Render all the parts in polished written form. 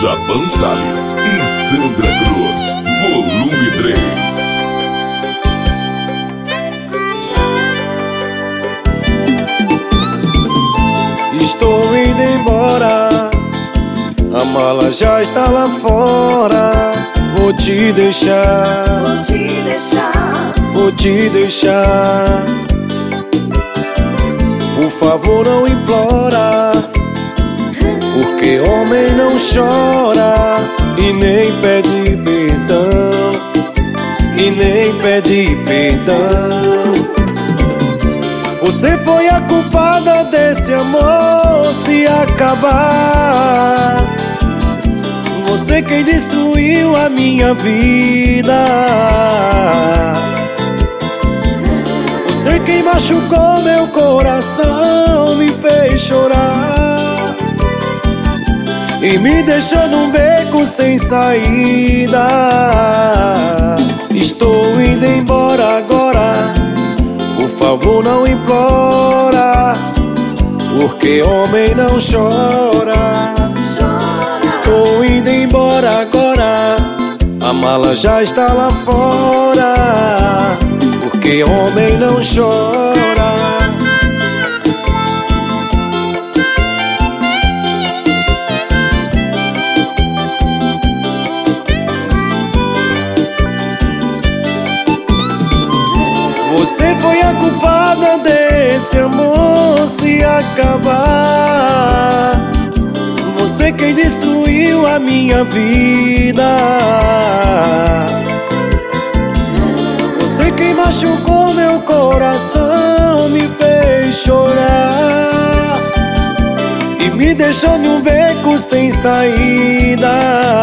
Javan Salles e Sandra Cruz, volume 3. Estou indo embora, a mala já está lá fora. Vou te deixar, vou te deixar, vou te deixar. Por favor, não implora, porque homem não chora e nem pede perdão, e nem pede perdão. Você foi a culpada desse amor se acabar. Você quem destruiu a minha vida. Você quem machucou meu coração, me fez chorar e me deixou num beco sem saída. Estou indo embora agora, por favor não implora, porque homem não chora. Estou indo embora agora, a mala já está lá fora, porque homem não chora. Você foi a culpada desse amor se acabar. Você quem destruiu a minha vida. Você quem machucou meu coração, me fez chorar e me deixou num beco sem saída.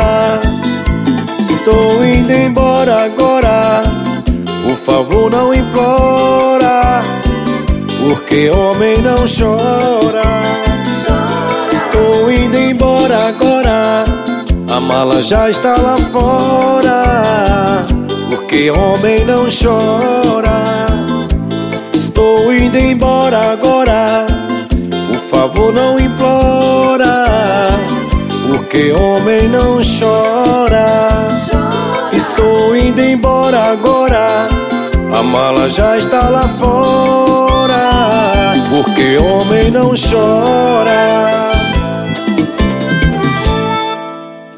Estou indo embora agora, por favor não implora, porque homem não chora. Estou indo embora agora, a mala já está lá fora, porque homem não chora. Estou indo embora agora, por favor não implora, porque homem não chora. Estou indo embora agora, a mala já está lá fora, porque homem não chora.